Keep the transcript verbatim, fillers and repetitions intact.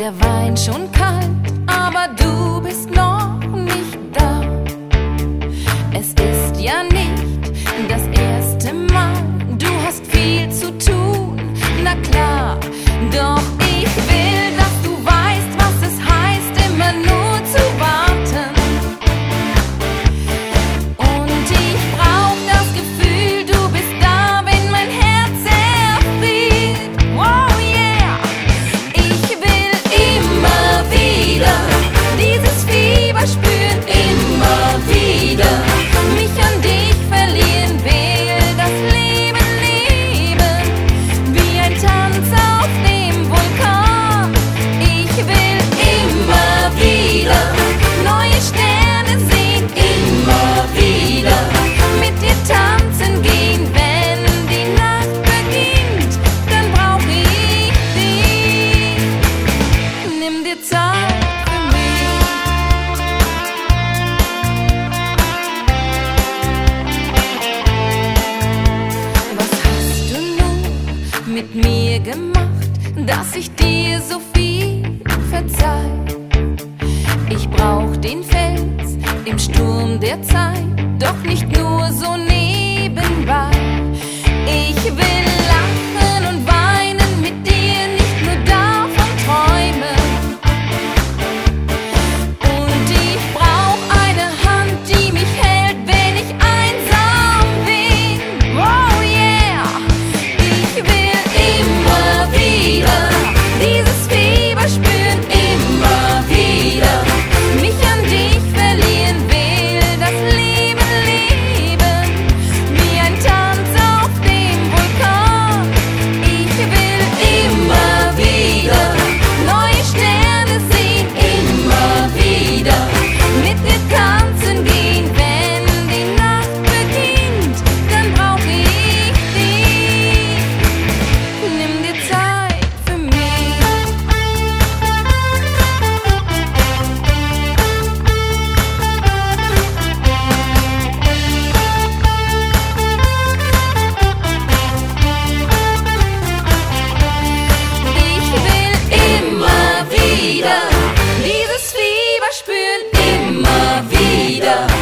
der Wein schon kalt, aber du bist noch nicht da. Es ist ja nicht das erste Mal, du hast viel zu tun, na klar. Doch ich will, dass du weißt, was es heißt, immer nur zu warten. Und ich brauch das Gefühl, du bist da, wenn mein Herz erfriert. Wow, yeah! Ich will immer wieder dieses Fieber spüren, immer wieder mich an dich verlieren, will das Leben leben, wie ein Tanz auf dem Vulkan. Ich will immer wieder neue Sterne sehen, immer wieder mit dir tanzen gehen. Wenn die Nacht beginnt, dann brauch ich dich. Nimm dir Zeit für mich. Was hast du nur mit mir gemacht, dass ich dir so viel verzeih? Ich brauch den Fels im Sturm der Zeit, doch nicht nur so nebenbei. Ich will lachen und weinen mit dir, nicht nur davon träumen. Und ich brauch eine Hand, die mich hält, wenn ich einsam bin. Oh yeah! Ich will immer wieder dieses Fieber spüren, immer wieder mich an dich verlieren, will das Leben leben, wie ein Tanz auf dem Vulkan. Ich will immer wieder neue Sterne sehen, immer wieder mit dir tanzen gehen. Wenn die Nacht beginnt, dann brauch ich dich. Nimm dir Zeit für mich. Ich will immer wieder dieses Fieber spüren, immer wieder